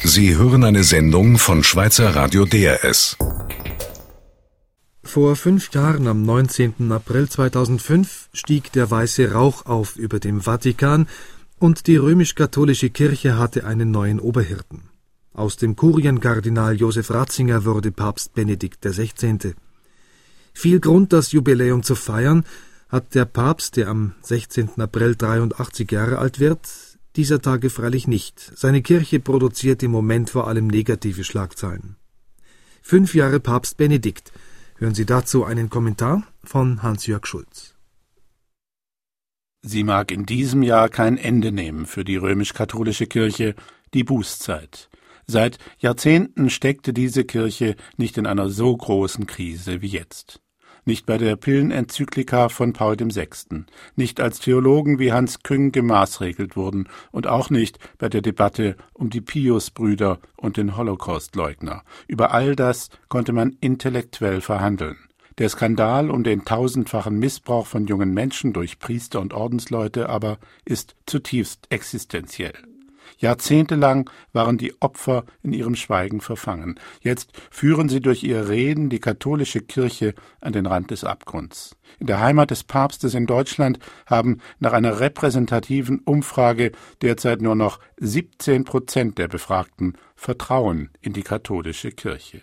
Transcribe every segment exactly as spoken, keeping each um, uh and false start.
Sie hören eine Sendung von Schweizer Radio D R S. Vor fünf Jahren, am neunzehnten April zweitausendfünf, stieg der weiße Rauch auf über dem Vatikan und die römisch-katholische Kirche hatte einen neuen Oberhirten. Aus dem Kurienkardinal Josef Ratzinger wurde Papst Benedikt der Sechzehnte. Viel Grund, das Jubiläum zu feiern, hat der Papst, der am sechzehnten April dreiundachtzig Jahre alt wird, dieser Tage freilich nicht. Seine Kirche produziert im Moment vor allem negative Schlagzeilen. Fünf Jahre Papst Benedikt. Hören Sie dazu einen Kommentar von Hans-Jörg Schulz. Sie mag in diesem Jahr kein Ende nehmen für die römisch-katholische Kirche, die Bußzeit. Seit Jahrzehnten steckte diese Kirche nicht in einer so großen Krise wie jetzt. Nicht bei der Pillenenzyklika von Paul dem Sechsten, nicht als Theologen wie Hans Küng gemaßregelt wurden und auch nicht bei der Debatte um die Pius-Brüder und den Holocaust-Leugner. Über all das konnte man intellektuell verhandeln. Der Skandal um den tausendfachen Missbrauch von jungen Menschen durch Priester und Ordensleute aber ist zutiefst existenziell. Jahrzehntelang waren die Opfer in ihrem Schweigen verfangen. Jetzt führen sie durch ihre Reden die katholische Kirche an den Rand des Abgrunds. In der Heimat des Papstes in Deutschland haben nach einer repräsentativen Umfrage derzeit nur noch siebzehn Prozent der Befragten Vertrauen in die katholische Kirche.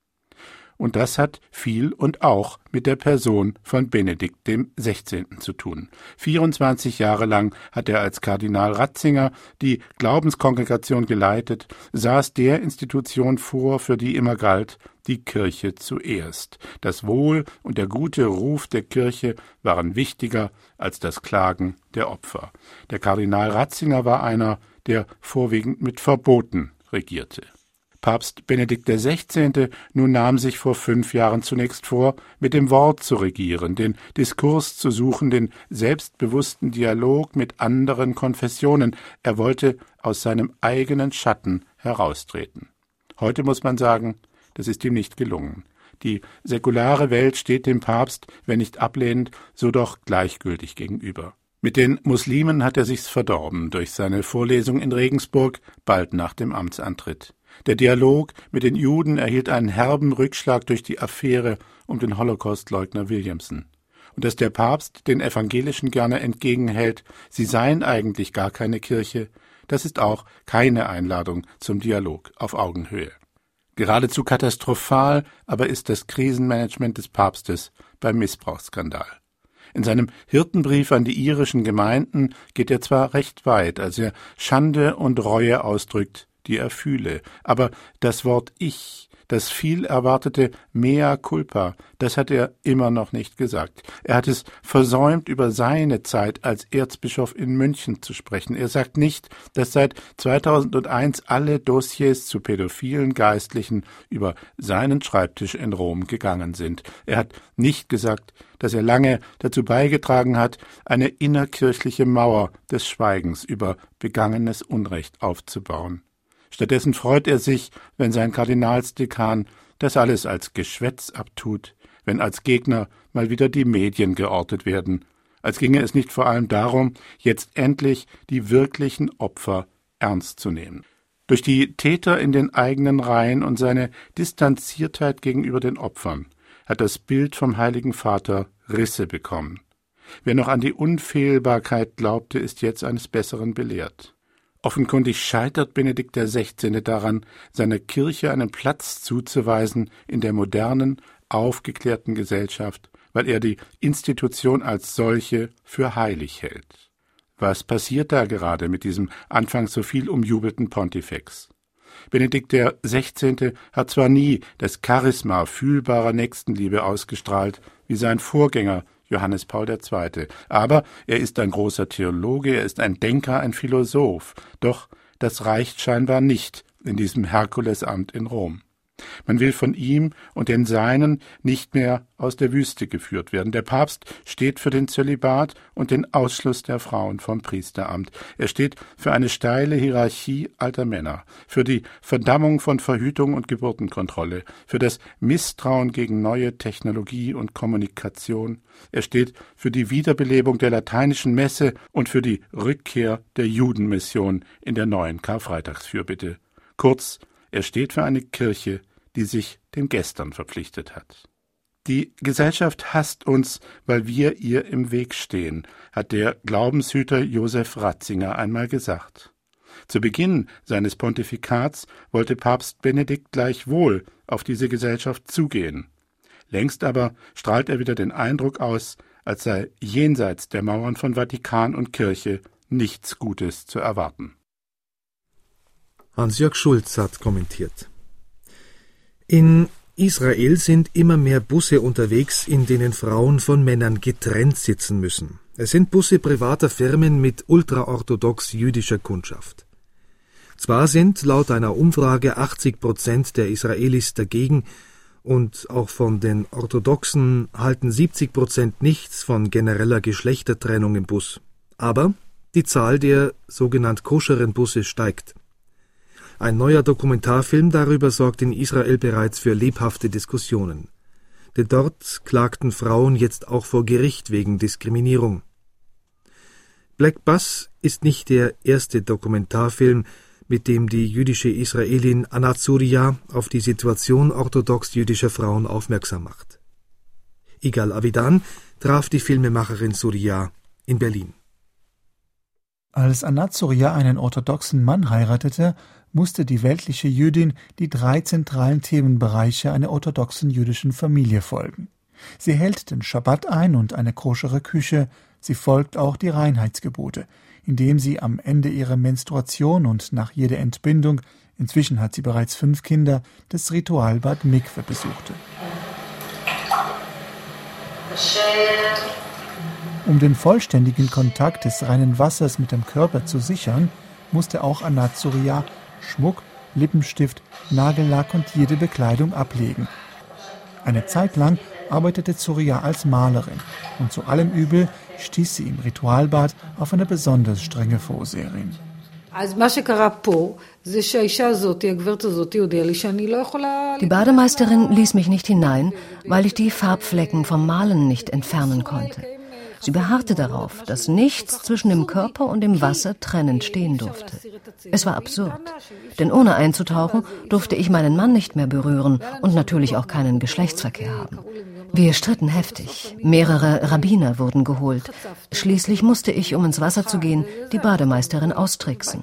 Und das hat viel und auch mit der Person von Benedikt dem Sechzehnten zu tun. vierundzwanzig Jahre lang hat er als Kardinal Ratzinger die Glaubenskongregation geleitet, saß der Institution vor, für die immer galt, die Kirche zuerst. Das Wohl und der gute Ruf der Kirche waren wichtiger als das Klagen der Opfer. Der Kardinal Ratzinger war einer, der vorwiegend mit Verboten regierte. Papst Benedikt der Sechzehnte nun nahm sich vor fünf Jahren zunächst vor, mit dem Wort zu regieren, den Diskurs zu suchen, den selbstbewussten Dialog mit anderen Konfessionen. Er wollte aus seinem eigenen Schatten heraustreten. Heute muss man sagen, das ist ihm nicht gelungen. Die säkulare Welt steht dem Papst, wenn nicht ablehnend, so doch gleichgültig gegenüber. Mit den Muslimen hat er sich's verdorben durch seine Vorlesung in Regensburg, bald nach dem Amtsantritt. Der Dialog mit den Juden erhielt einen herben Rückschlag durch die Affäre um den Holocaust-Leugner Williamson. Und dass der Papst den Evangelischen gerne entgegenhält, sie seien eigentlich gar keine Kirche, das ist auch keine Einladung zum Dialog auf Augenhöhe. Geradezu katastrophal aber ist das Krisenmanagement des Papstes beim Missbrauchsskandal. In seinem Hirtenbrief an die irischen Gemeinden geht er zwar recht weit, als er Schande und Reue ausdrückt, die er fühle. Aber das Wort Ich, das viel erwartete Mea culpa, das hat er immer noch nicht gesagt. Er hat es versäumt, über seine Zeit als Erzbischof in München zu sprechen. Er sagt nicht, dass seit zweitausendeins alle Dossiers zu pädophilen Geistlichen über seinen Schreibtisch in Rom gegangen sind. Er hat nicht gesagt, dass er lange dazu beigetragen hat, eine innerkirchliche Mauer des Schweigens über begangenes Unrecht aufzubauen. Stattdessen freut er sich, wenn sein Kardinalsdekan das alles als Geschwätz abtut, wenn als Gegner mal wieder die Medien geortet werden, als ginge es nicht vor allem darum, jetzt endlich die wirklichen Opfer ernst zu nehmen. Durch die Täter in den eigenen Reihen und seine Distanziertheit gegenüber den Opfern hat das Bild vom Heiligen Vater Risse bekommen. Wer noch an die Unfehlbarkeit glaubte, ist jetzt eines Besseren belehrt. Offenkundig scheitert Benedikt der Sechzehnte daran, seiner Kirche einen Platz zuzuweisen in der modernen, aufgeklärten Gesellschaft, weil er die Institution als solche für heilig hält. Was passiert da gerade mit diesem anfangs so viel umjubelten Pontifex? Benedikt der Sechzehnte hat zwar nie das Charisma fühlbarer Nächstenliebe ausgestrahlt, wie sein Vorgänger Johannes Paul der Zweite. Aber er ist ein großer Theologe, er ist ein Denker, ein Philosoph. Doch das reicht scheinbar nicht in diesem Herkulesamt in Rom. Man will von ihm und den Seinen nicht mehr aus der Wüste geführt werden. Der Papst steht für den Zölibat und den Ausschluss der Frauen vom Priesteramt. Er steht für eine steile Hierarchie alter Männer, für die Verdammung von Verhütung und Geburtenkontrolle, für das Misstrauen gegen neue Technologie und Kommunikation. Er steht für die Wiederbelebung der lateinischen Messe und für die Rückkehr der Judenmission in der neuen Karfreitagsfürbitte. Kurz, er steht für eine Kirche, die sich dem Gestern verpflichtet hat. Die Gesellschaft hasst uns, weil wir ihr im Weg stehen, hat der Glaubenshüter Josef Ratzinger einmal gesagt. Zu Beginn seines Pontifikats wollte Papst Benedikt gleichwohl auf diese Gesellschaft zugehen. Längst aber strahlt er wieder den Eindruck aus, als sei jenseits der Mauern von Vatikan und Kirche nichts Gutes zu erwarten. Hans-Jörg Schulz hat kommentiert. In Israel sind immer mehr Busse unterwegs, in denen Frauen von Männern getrennt sitzen müssen. Es sind Busse privater Firmen mit ultraorthodox jüdischer Kundschaft. Zwar sind laut einer Umfrage achtzig Prozent der Israelis dagegen und auch von den Orthodoxen halten siebzig Prozent nichts von genereller Geschlechtertrennung im Bus. Aber die Zahl der sogenannt koscheren Busse steigt. Ein neuer Dokumentarfilm darüber sorgt in Israel bereits für lebhafte Diskussionen. Denn dort klagten Frauen jetzt auch vor Gericht wegen Diskriminierung. Black Bus ist nicht der erste Dokumentarfilm, mit dem die jüdische Israelin Anat Surya auf die Situation orthodox-jüdischer Frauen aufmerksam macht. Igal Avidan traf die Filmemacherin Surya in Berlin. Als Anat Surya einen orthodoxen Mann heiratete, musste die weltliche Jüdin die drei zentralen Themenbereiche einer orthodoxen jüdischen Familie folgen. Sie hält den Schabbat ein und eine koschere Küche, sie folgt auch die Reinheitsgebote, indem sie am Ende ihrer Menstruation und nach jeder Entbindung, inzwischen hat sie bereits fünf Kinder, das Ritualbad Mikwe besuchte. Um den vollständigen Kontakt des reinen Wassers mit dem Körper zu sichern, musste auch Anat Surya Schmuck, Lippenstift, Nagellack und jede Bekleidung ablegen. Eine Zeit lang arbeitete Surya als Malerin und zu allem Übel stieß sie im Ritualbad auf eine besonders strenge Vorseherin. Die Bademeisterin ließ mich nicht hinein, weil ich die Farbflecken vom Malen nicht entfernen konnte. Sie beharrte darauf, dass nichts zwischen dem Körper und dem Wasser trennend stehen durfte. Es war absurd, denn ohne einzutauchen durfte ich meinen Mann nicht mehr berühren und natürlich auch keinen Geschlechtsverkehr haben. Wir stritten heftig, mehrere Rabbiner wurden geholt. Schließlich musste ich, um ins Wasser zu gehen, die Bademeisterin austricksen.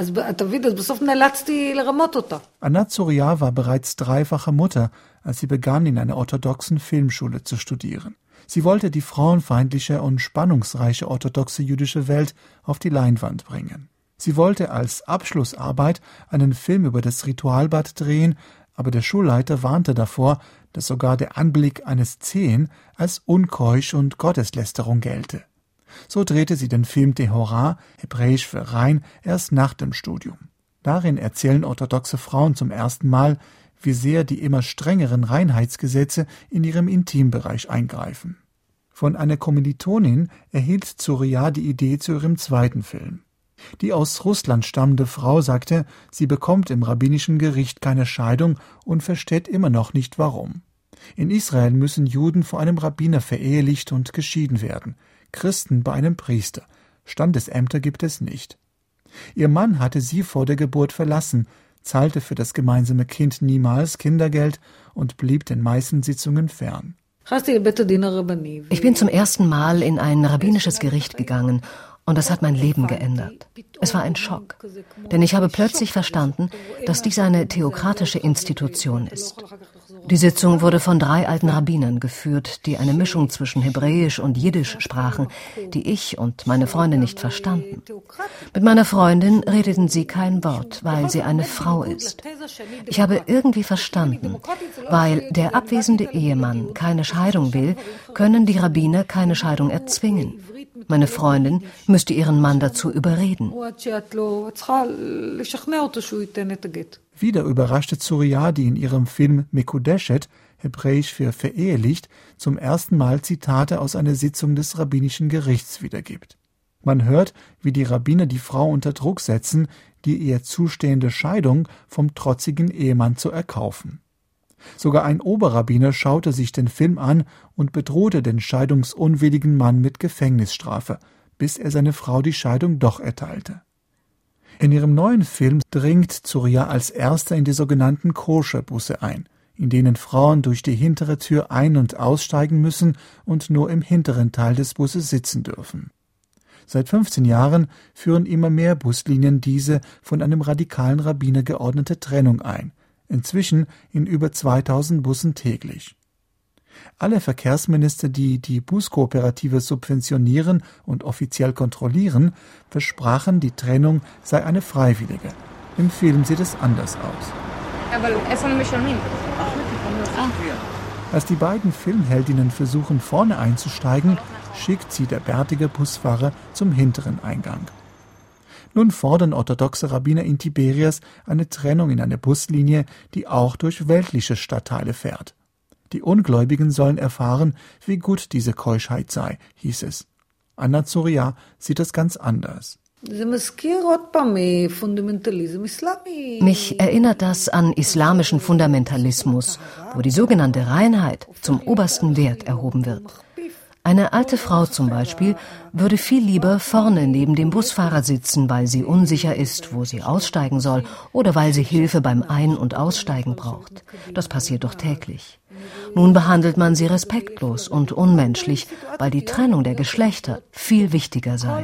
Anat Surya war bereits dreifache Mutter, als sie begann, in einer orthodoxen Filmschule zu studieren. Sie wollte die frauenfeindliche und spannungsreiche orthodoxe jüdische Welt auf die Leinwand bringen. Sie wollte als Abschlussarbeit einen Film über das Ritualbad drehen, aber der Schulleiter warnte davor, dass sogar der Anblick eines Zehen als unkeusch und Gotteslästerung gelte. So drehte sie den Film Tehorah, hebräisch für rein, erst nach dem Studium. Darin erzählen orthodoxe Frauen zum ersten Mal, wie sehr die immer strengeren Reinheitsgesetze in ihrem Intimbereich eingreifen. Von einer Kommilitonin erhielt Surya die Idee zu ihrem zweiten Film. Die aus Russland stammende Frau sagte, sie bekommt im rabbinischen Gericht keine Scheidung und versteht immer noch nicht warum. In Israel müssen Juden vor einem Rabbiner verehelicht und geschieden werden, Christen bei einem Priester. Standesämter gibt es nicht. Ihr Mann hatte sie vor der Geburt verlassen, zahlte für das gemeinsame Kind niemals Kindergeld und blieb den meisten Sitzungen fern. Ich bin zum ersten Mal in ein rabbinisches Gericht gegangen und das hat mein Leben geändert. Es war ein Schock, denn ich habe plötzlich verstanden, dass dies eine theokratische Institution ist. Die Sitzung wurde von drei alten Rabbinern geführt, die eine Mischung zwischen Hebräisch und Jiddisch sprachen, die ich und meine Freunde nicht verstanden. Mit meiner Freundin redeten sie kein Wort, weil sie eine Frau ist. Ich habe irgendwie verstanden, weil der abwesende Ehemann keine Scheidung will, können die Rabbiner keine Scheidung erzwingen. Meine Freundin müsste ihren Mann dazu überreden. Wieder überraschte Surya, die in ihrem Film Mekudeshet, hebräisch für verehelicht, zum ersten Mal Zitate aus einer Sitzung des rabbinischen Gerichts wiedergibt. Man hört, wie die Rabbiner die Frau unter Druck setzen, die ihr zustehende Scheidung vom trotzigen Ehemann zu erkaufen. Sogar ein Oberrabbiner schaute sich den Film an und bedrohte den scheidungsunwilligen Mann mit Gefängnisstrafe, bis er seine Frau die Scheidung doch erteilte. In ihrem neuen Film dringt Zuriya als erster in die sogenannten Koscher-Busse ein, in denen Frauen durch die hintere Tür ein- und aussteigen müssen und nur im hinteren Teil des Busses sitzen dürfen. Seit fünfzehn Jahren führen immer mehr Buslinien diese von einem radikalen Rabbiner geordnete Trennung ein, inzwischen in über zweitausend Bussen täglich. Alle Verkehrsminister, die die Buskooperative subventionieren und offiziell kontrollieren, versprachen, die Trennung sei eine freiwillige. Im Film sieht es anders aus. Als die beiden Filmheldinnen versuchen, vorne einzusteigen, schickt sie der bärtige Busfahrer zum hinteren Eingang. Nun fordern orthodoxe Rabbiner in Tiberias eine Trennung in eine Buslinie, die auch durch weltliche Stadtteile fährt. Die Ungläubigen sollen erfahren, wie gut diese Keuschheit sei, hieß es. Anna Zuriya sieht es ganz anders. Mich erinnert das an islamischen Fundamentalismus, wo die sogenannte Reinheit zum obersten Wert erhoben wird. Eine alte Frau zum Beispiel würde viel lieber vorne neben dem Busfahrer sitzen, weil sie unsicher ist, wo sie aussteigen soll oder weil sie Hilfe beim Ein- und Aussteigen braucht. Das passiert doch täglich. Nun behandelt man sie respektlos und unmenschlich, weil die Trennung der Geschlechter viel wichtiger sei.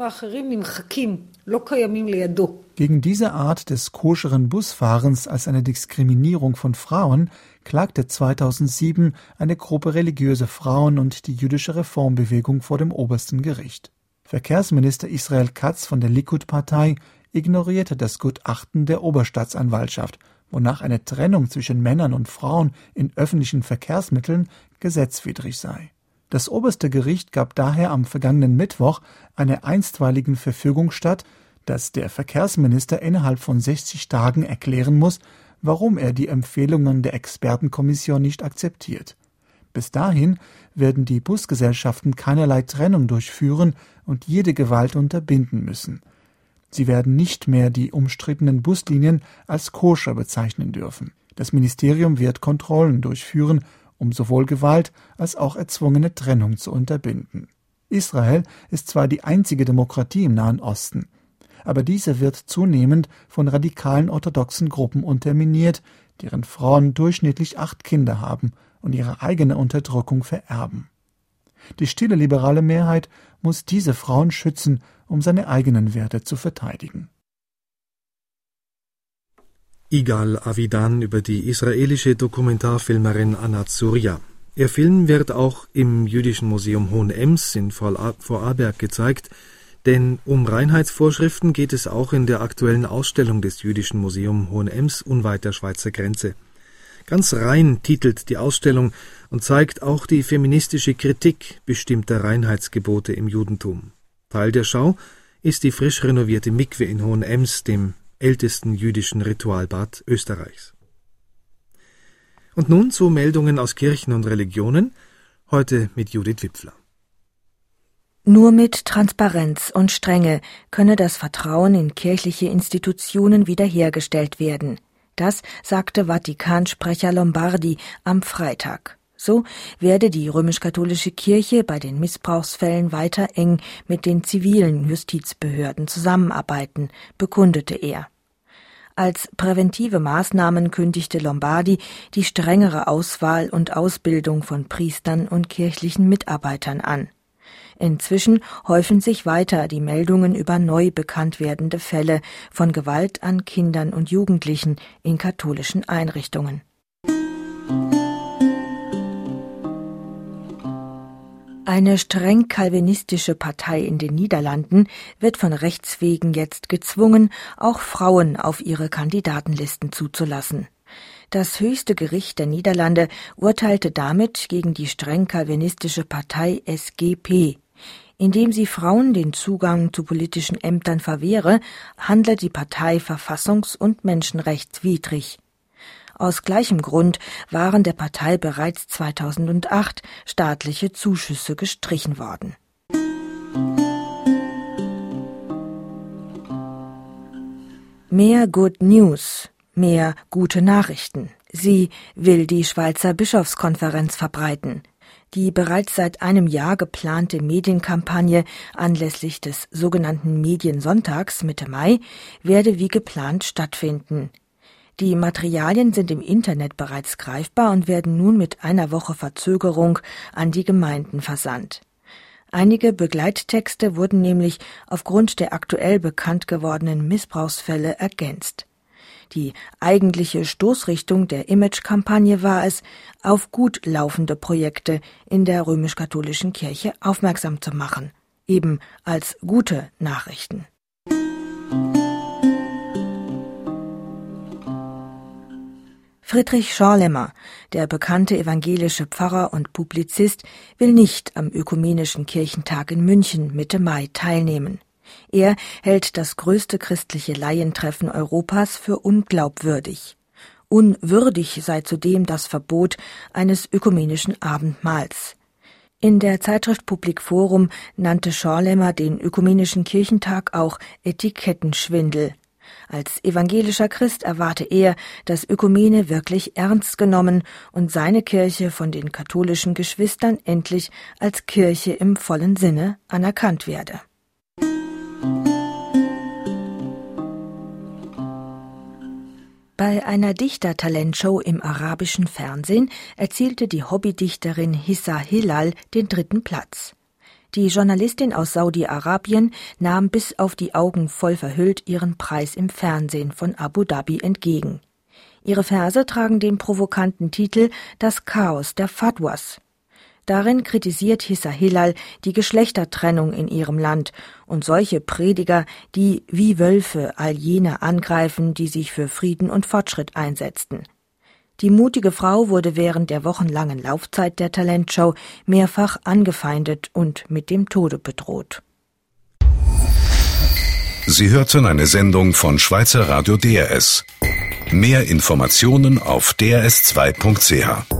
Gegen diese Art des koscheren Busfahrens als eine Diskriminierung von Frauen klagte zweitausendsieben eine Gruppe religiöse Frauen und die jüdische Reformbewegung vor dem obersten Gericht. Verkehrsminister Israel Katz von der Likud-Partei ignorierte das Gutachten der Oberstaatsanwaltschaft, wonach eine Trennung zwischen Männern und Frauen in öffentlichen Verkehrsmitteln gesetzwidrig sei. Das oberste Gericht gab daher am vergangenen Mittwoch einer einstweiligen Verfügung statt, dass der Verkehrsminister innerhalb von sechzig Tagen erklären muss, warum er die Empfehlungen der Expertenkommission nicht akzeptiert. Bis dahin werden die Busgesellschaften keinerlei Trennung durchführen und jede Gewalt unterbinden müssen. Sie werden nicht mehr die umstrittenen Buslinien als koscher bezeichnen dürfen. Das Ministerium wird Kontrollen durchführen, um sowohl Gewalt als auch erzwungene Trennung zu unterbinden. Israel ist zwar die einzige Demokratie im Nahen Osten, aber diese wird zunehmend von radikalen orthodoxen Gruppen unterminiert, deren Frauen durchschnittlich acht Kinder haben und ihre eigene Unterdrückung vererben. Die stille liberale Mehrheit muss diese Frauen schützen, um seine eigenen Werte zu verteidigen. Igal Avidan über die israelische Dokumentarfilmerin Anna Zuriya. Ihr Film wird auch im Jüdischen Museum Hohenems in Vorarlberg gezeigt, denn um Reinheitsvorschriften geht es auch in der aktuellen Ausstellung des Jüdischen Museum Hohenems unweit der Schweizer Grenze. Ganz rein titelt die Ausstellung und zeigt auch die feministische Kritik bestimmter Reinheitsgebote im Judentum. Teil der Schau ist die frisch renovierte Mikwe in Hohenems, dem ältesten jüdischen Ritualbad Österreichs. Und nun zu Meldungen aus Kirchen und Religionen, heute mit Judith Wipfler. Nur mit Transparenz und Strenge könne das Vertrauen in kirchliche Institutionen wiederhergestellt werden. Das sagte Vatikansprecher Lombardi am Freitag. So werde die römisch-katholische Kirche bei den Missbrauchsfällen weiter eng mit den zivilen Justizbehörden zusammenarbeiten, bekundete er. Als präventive Maßnahmen kündigte Lombardi die strengere Auswahl und Ausbildung von Priestern und kirchlichen Mitarbeitern an. Inzwischen häufen sich weiter die Meldungen über neu bekannt werdende Fälle von Gewalt an Kindern und Jugendlichen in katholischen Einrichtungen. Eine streng kalvinistische Partei in den Niederlanden wird von Rechts wegen jetzt gezwungen, auch Frauen auf ihre Kandidatenlisten zuzulassen. Das höchste Gericht der Niederlande urteilte damit gegen die streng kalvinistische Partei S G P. Indem sie Frauen den Zugang zu politischen Ämtern verwehre, handle die Partei verfassungs- und menschenrechtswidrig. Aus gleichem Grund waren der Partei bereits zweitausendacht staatliche Zuschüsse gestrichen worden. Mehr Good News, mehr gute Nachrichten. Sie will die Schweizer Bischofskonferenz verbreiten. Die bereits seit einem Jahr geplante Medienkampagne anlässlich des sogenannten Mediensonntags Mitte Mai werde wie geplant stattfinden. Die Materialien sind im Internet bereits greifbar und werden nun mit einer Woche Verzögerung an die Gemeinden versandt. Einige Begleittexte wurden nämlich aufgrund der aktuell bekannt gewordenen Missbrauchsfälle ergänzt. Die eigentliche Stoßrichtung der Imagekampagne war es, auf gut laufende Projekte in der römisch-katholischen Kirche aufmerksam zu machen, eben als gute Nachrichten. Friedrich Schorlemmer, der bekannte evangelische Pfarrer und Publizist, will nicht am Ökumenischen Kirchentag in München Mitte Mai teilnehmen. Er hält das größte christliche Laientreffen Europas für unglaubwürdig. Unwürdig sei zudem das Verbot eines ökumenischen Abendmahls. In der Zeitschrift Public Forum nannte Schorlemmer den Ökumenischen Kirchentag auch Etikettenschwindel. Als evangelischer Christ erwarte er, dass Ökumene wirklich ernst genommen und seine Kirche von den katholischen Geschwistern endlich als Kirche im vollen Sinne anerkannt werde. Bei einer Dichter-Talentshow im arabischen Fernsehen erzielte die Hobbydichterin Hissa Hilal den dritten Platz. Die Journalistin aus Saudi-Arabien nahm bis auf die Augen voll verhüllt ihren Preis im Fernsehen von Abu Dhabi entgegen. Ihre Verse tragen den provokanten Titel »Das Chaos der Fatwas«. Darin kritisiert Hissa Hilal die Geschlechtertrennung in ihrem Land und solche Prediger, die wie Wölfe all jene angreifen, die sich für Frieden und Fortschritt einsetzten. Die mutige Frau wurde während der wochenlangen Laufzeit der Talentshow mehrfach angefeindet und mit dem Tode bedroht. Sie hörten eine Sendung von Schweizer Radio D R S. Mehr Informationen auf d r s zwei punkt c h.